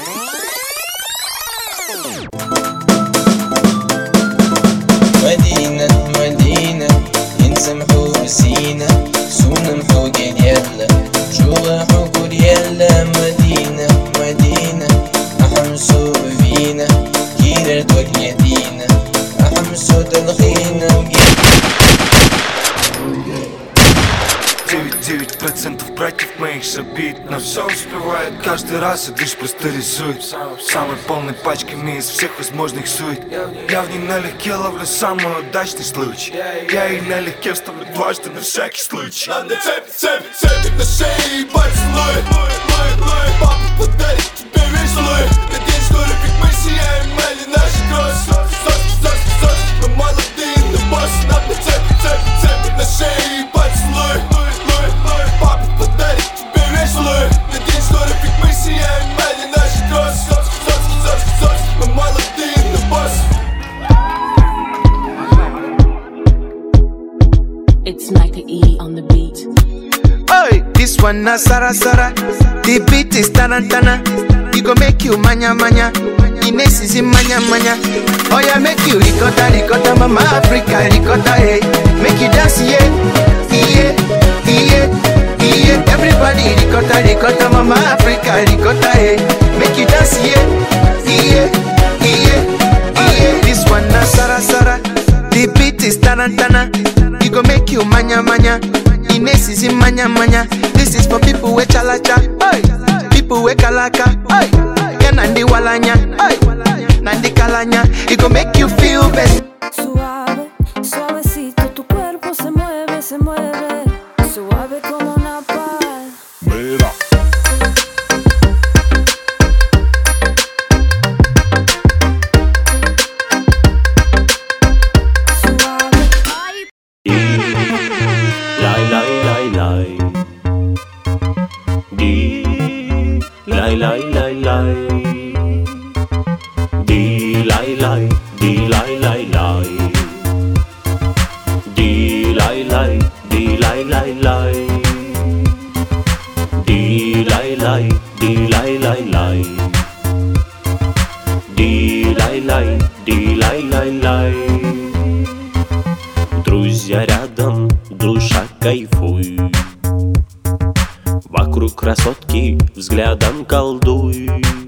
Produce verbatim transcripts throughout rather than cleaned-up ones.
مدينة مدينة ينسمحوا بسينا سونا محوق يلا جوا حقول يلا مدينة مدينة أحمسو فينا كيرر دوك يدينا أحمسو دلخينا девять процентов против моих забит. Но все успевает каждый раз, и лишь просто рисует самой полной пачками из всех возможных сует. Я в ней налегке ловлю самый удачный случай. Я и налегке вставлю дважды на всякий случай. Надо цепи, цепи, цепи на шее и поцелуй. Папа подарит тебе весь луй. Надеюсь, что любит мы сияем, или наши кроссы. Соски, соски, соски, мы молодые, но боссы. Надо цепи, цепи, цепи на шее и поцелуй. Папа подарит тебе весь луй. Надеюсь, что любит мы сияем, или наши кроссы. Соски, соски, соски, соски, мы молодые, но боссы. It's Micah E on the beat. Oi, this one na Sara Sara. The beat is tarantana. It go make you manya manya. Ines is in manya manya. Oh yeah, make you ricotta ricotta, mama Africa ricotta, hey. Make you dance, yeah, yeah, yeah, yeah. Everybody ricotta ricotta, mama Africa ricotta, hey. Make you dance, yeah, yeah, yeah, yeah. This one na Sara Sara. The beat is tarantana. It go make you manya manya. Ines is in manya manya. This is for people with chalacha, oi. People with kalaka, oi. Yeah, nandi walanya, oi. Nandi kalanya. It go make you feel best. Suave, suavecito, tu cuerpo se mueve, se mueve. Suave como una paz. Mira. Lai lai lai lai, di lai lai lai lai, di lai lai, di lai lai lai, di lai lai, di lai lai lai, di lai lai, di lai lai lai, di lai lai, di lai lai lai. Друзья рядом, душа кайфуй. Вокруг красотки взглядом колдуй.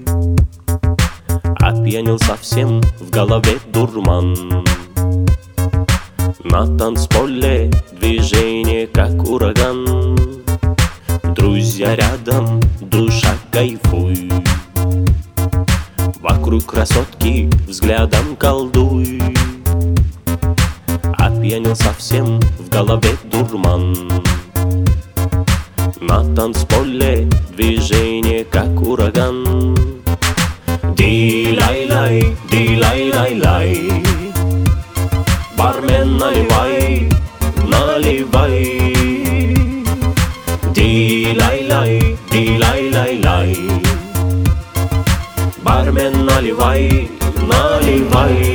Опьянел совсем, в голове дурман. На танцполе движение как ураган. Друзья рядом, душа кайфуй. Вокруг красотки взглядом колдуй. Опьянел совсем, в голове дурман. На танцполе движение как ураган. Ди-лай-лай, ди-лай-лай-лай. Бармен, наливай, наливай. Ди-лай-лай, ди-лай-лай-лай. Бармен, наливай, наливай.